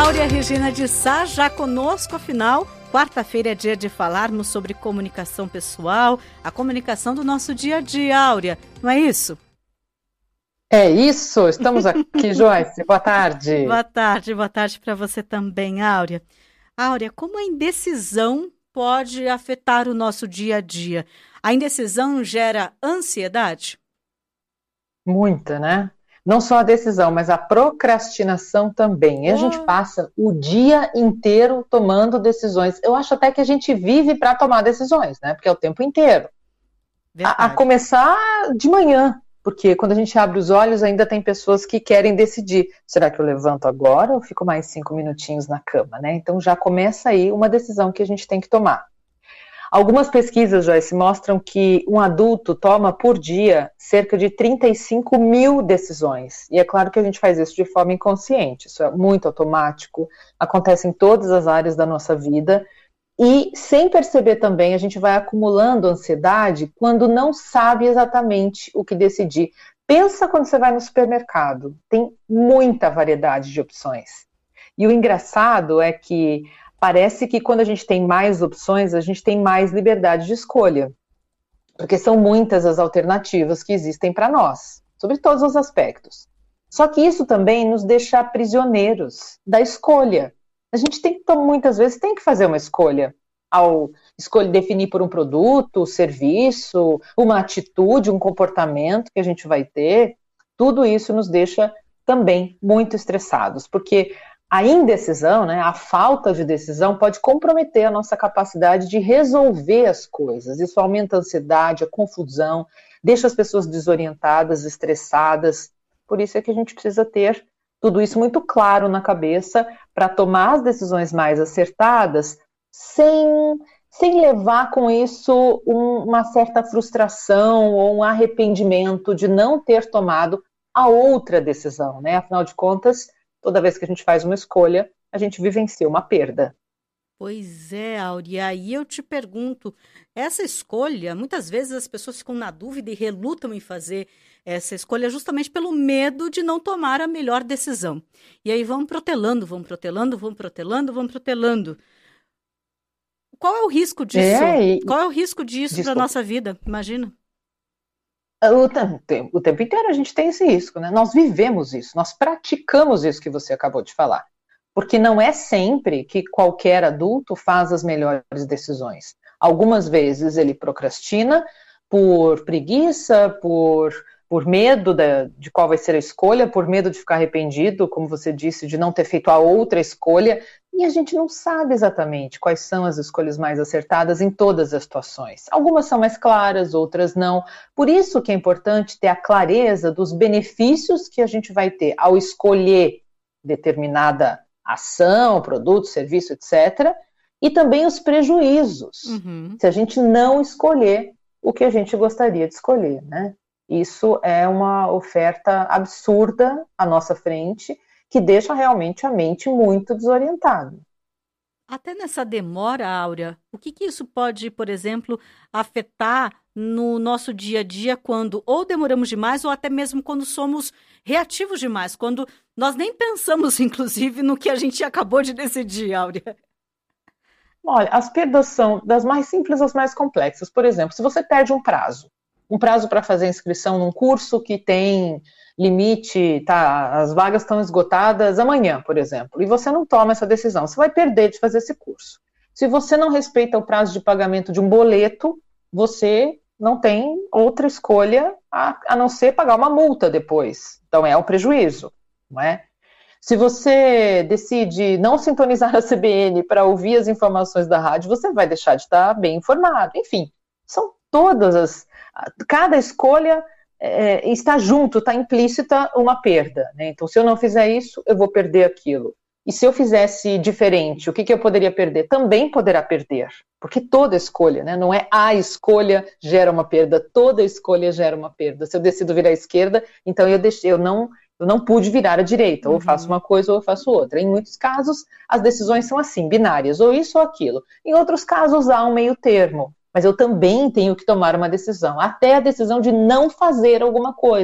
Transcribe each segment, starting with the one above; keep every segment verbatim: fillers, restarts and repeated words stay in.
Áurea Regina de Sá já conosco, afinal, quarta-feira é dia de falarmos sobre comunicação pessoal, a comunicação do nosso dia a dia, Áurea, não é isso? É isso, estamos aqui, Joyce, boa tarde. Boa tarde, boa tarde para você também, Áurea. Áurea, como a indecisão pode afetar o nosso dia a dia? A indecisão gera ansiedade? Muita, né? Não só a decisão, mas a procrastinação também. E a Oh. gente passa o dia inteiro tomando decisões. Eu acho até que a gente vive para tomar decisões, né? Porque é o tempo inteiro. A, a começar de manhã, porque quando a gente abre os olhos ainda tem pessoas que querem decidir. Será que eu levanto agora ou fico mais cinco minutinhos na cama, né? Então já começa aí uma decisão que a gente tem que tomar. Algumas pesquisas, Joyce, mostram que um adulto toma por dia cerca de trinta e cinco mil decisões. E é claro que a gente faz isso de forma inconsciente, isso é muito automático, acontece em todas as áreas da nossa vida. E sem perceber também, a gente vai acumulando ansiedade quando não sabe exatamente o que decidir. Pensa quando você vai no supermercado, tem muita variedade de opções. E o engraçado é que parece que quando a gente tem mais opções, a gente tem mais liberdade de escolha. Porque são muitas as alternativas que existem para nós, sobre todos os aspectos. Só que isso também nos deixa prisioneiros da escolha. A gente tem que, muitas vezes, tem que fazer uma escolha. Ao escolher definir por um produto, serviço, uma atitude, um comportamento que a gente vai ter, tudo isso nos deixa também muito estressados, porque a indecisão, né, a falta de decisão pode comprometer a nossa capacidade de resolver as coisas. Isso aumenta a ansiedade, a confusão, deixa as pessoas desorientadas, estressadas. Por isso é que a gente precisa ter tudo isso muito claro na cabeça para tomar as decisões mais acertadas sem, sem levar com isso um, uma certa frustração ou um arrependimento de não ter tomado a outra decisão, né? Afinal de contas, toda vez que a gente faz uma escolha, a gente vivencia uma perda. Pois é, Áurea, aí eu te pergunto, essa escolha, muitas vezes as pessoas ficam na dúvida e relutam em fazer essa escolha justamente pelo medo de não tomar a melhor decisão. E aí vão protelando, vão protelando, vão protelando, vão protelando. Qual é o risco disso? É, e... Qual é o risco disso para a nossa vida? Imagina. O tempo, o tempo inteiro a gente tem esse risco, né? Nós vivemos isso, nós praticamos isso que você acabou de falar. Porque não é sempre que qualquer adulto faz as melhores decisões. Algumas vezes ele procrastina por preguiça, por, por medo de, de qual vai ser a escolha, por medo de ficar arrependido, como você disse, de não ter feito a outra escolha. E a gente não sabe exatamente quais são as escolhas mais acertadas em todas as situações. Algumas são mais claras, outras não. Por isso que é importante ter a clareza dos benefícios que a gente vai ter ao escolher determinada ação, produto, serviço, etcétera. E também os prejuízos, uhum. se a gente não escolher o que a gente gostaria de escolher, né? Isso é uma oferta absurda à nossa frente, que deixa realmente a mente muito desorientada. Até nessa demora, Áurea, o que, que isso pode, por exemplo, afetar no nosso dia a dia quando ou demoramos demais ou até mesmo quando somos reativos demais, quando nós nem pensamos, inclusive, no que a gente acabou de decidir, Áurea? Olha, as perdas são das mais simples às mais complexas. Por exemplo, se você perde um prazo, um prazo para fazer inscrição num curso que tem limite, tá, as vagas estão esgotadas amanhã, por exemplo, e você não toma essa decisão, você vai perder de fazer esse curso. Se você não respeita o prazo de pagamento de um boleto, você não tem outra escolha a, a não ser pagar uma multa depois. Então é um prejuízo, não é? Se você decide não sintonizar a C B N para ouvir as informações da rádio, você vai deixar de estar bem informado. Enfim, são todas as... Cada escolha é, está junto, está implícita uma perda, né? Então, se eu não fizer isso, eu vou perder aquilo. E se eu fizesse diferente, o que, que eu poderia perder? Também poderá perder, porque toda escolha, né? Não é a escolha gera uma perda, toda escolha gera uma perda. Se eu decido virar à esquerda, então eu, deixei, eu, não, eu não pude virar à direita, ou eu faço uma coisa ou eu faço outra. Em muitos casos, as decisões são assim, binárias, ou isso ou aquilo. Em outros casos, há um meio termo. Mas eu também tenho que tomar uma decisão, até a decisão de não fazer alguma coisa.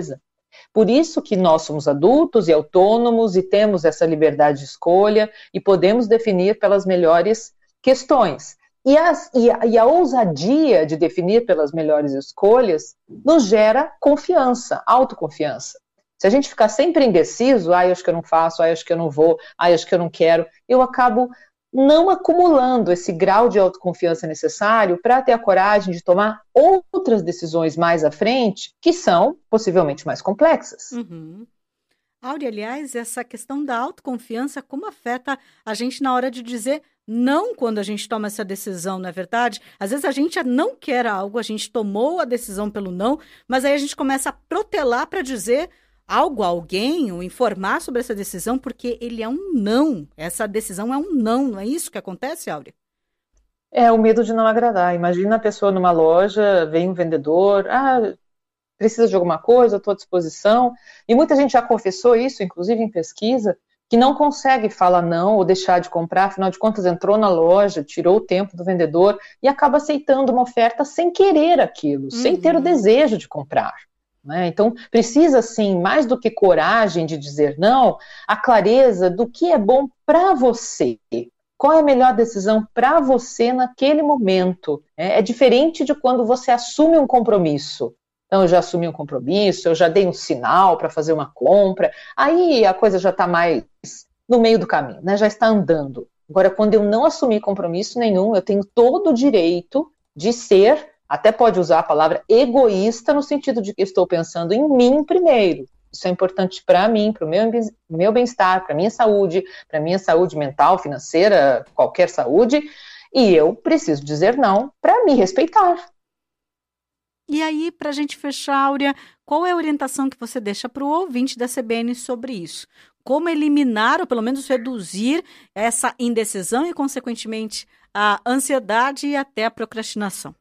Por isso que nós somos adultos e autônomos e temos essa liberdade de escolha e podemos definir pelas melhores questões. E, as, e, a, e a ousadia de definir pelas melhores escolhas nos gera confiança, autoconfiança. Se a gente ficar sempre indeciso, ah, eu acho que eu não faço, ah, eu acho que eu não vou, ah, eu acho que eu não quero, eu acabo não acumulando esse grau de autoconfiança necessário para ter a coragem de tomar outras decisões mais à frente, que são possivelmente mais complexas. Uhum. Áurea, aliás, essa questão da autoconfiança, como afeta a gente na hora de dizer não quando a gente toma essa decisão, não é verdade? Às vezes a gente não quer algo, a gente tomou a decisão pelo não, mas aí a gente começa a protelar para dizer algo a alguém, ou informar sobre essa decisão, porque ele é um não. Essa decisão é um não, não é isso que acontece, Áurea? É o medo de não agradar. Imagina a pessoa numa loja, vem um vendedor, ah, precisa de alguma coisa, estou à disposição. E muita gente já confessou isso, inclusive em pesquisa, que não consegue falar não ou deixar de comprar, afinal de contas entrou na loja, tirou o tempo do vendedor e acaba aceitando uma oferta sem querer aquilo, uhum. sem ter o desejo de comprar. Né? Então, precisa, sim, mais do que coragem de dizer não, a clareza do que é bom para você. Qual é a melhor decisão para você naquele momento? É, é diferente de quando você assume um compromisso. Então, eu já assumi um compromisso, eu já dei um sinal para fazer uma compra, aí a coisa já está mais no meio do caminho, né? Já está andando. Agora, quando eu não assumi compromisso nenhum, eu tenho todo o direito de ser... Até pode usar a palavra egoísta no sentido de que estou pensando em mim primeiro. Isso é importante para mim, para o meu, meu bem-estar, para a minha saúde, para a minha saúde mental, financeira, qualquer saúde. E eu preciso dizer não para me respeitar. E aí, para a gente fechar, Áurea, qual é a orientação que você deixa para o ouvinte da C B N sobre isso? Como eliminar ou pelo menos reduzir essa indecisão e, consequentemente, a ansiedade e até a procrastinação?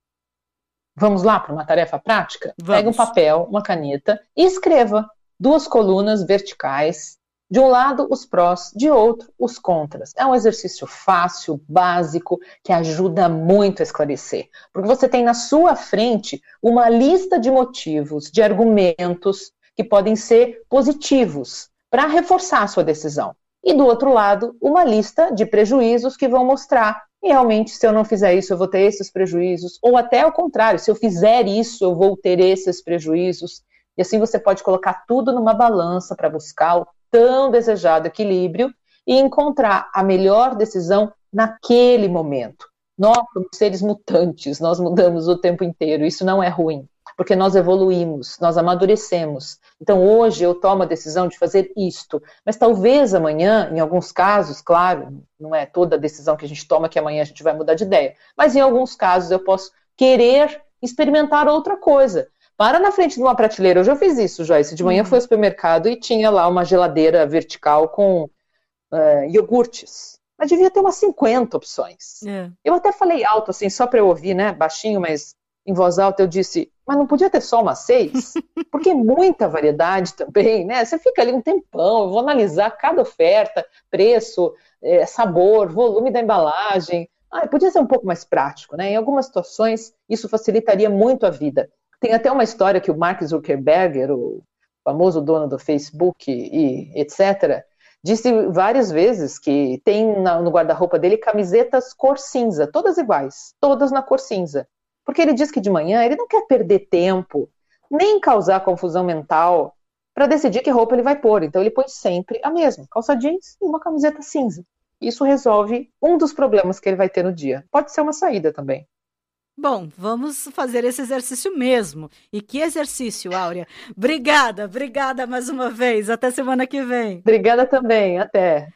Vamos lá para uma tarefa prática? Vamos. Pega um papel, uma caneta e escreva duas colunas verticais. De um lado, os prós, de outro, os contras. É um exercício fácil, básico, que ajuda muito a esclarecer. Porque você tem na sua frente uma lista de motivos, de argumentos que podem ser positivos para reforçar a sua decisão. E do outro lado, uma lista de prejuízos que vão mostrar e realmente, se eu não fizer isso, eu vou ter esses prejuízos. Ou até ao contrário, se eu fizer isso, eu vou ter esses prejuízos. E assim você pode colocar tudo numa balança para buscar o tão desejado equilíbrio e encontrar a melhor decisão naquele momento. Nós somos seres mutantes, nós mudamos o tempo inteiro. Isso não é ruim, porque nós evoluímos, nós amadurecemos. Então hoje eu tomo a decisão de fazer isto, mas talvez amanhã, em alguns casos, claro, não é toda a decisão que a gente toma que amanhã a gente vai mudar de ideia, mas em alguns casos eu posso querer experimentar outra coisa. Para na frente de uma prateleira, eu já fiz isso, Joyce, de manhã fui ao supermercado e tinha lá uma geladeira vertical com uh, iogurtes, mas devia ter umas cinquenta opções. É. Eu até falei alto, assim, só para eu ouvir, né, baixinho, mas em voz alta eu disse, mas não podia ter só umas seis? Porque é muita variedade também, né? Você fica ali um tempão, eu vou analisar cada oferta, preço, é, sabor, volume da embalagem. Ah, podia ser um pouco mais prático, né? Em algumas situações, isso facilitaria muito a vida. Tem até uma história que o Mark Zuckerberg, o famoso dono do Facebook e etcétera, disse várias vezes que tem no guarda-roupa dele camisetas cor cinza, todas iguais, todas na cor cinza. Porque ele diz que de manhã ele não quer perder tempo, nem causar confusão mental para decidir que roupa ele vai pôr. Então ele põe sempre a mesma, calça jeans e uma camiseta cinza. Isso resolve um dos problemas que ele vai ter no dia. Pode ser uma saída também. Bom, vamos fazer esse exercício mesmo. E que exercício, Áurea. Obrigada, obrigada mais uma vez. Até semana que vem. Obrigada também, até.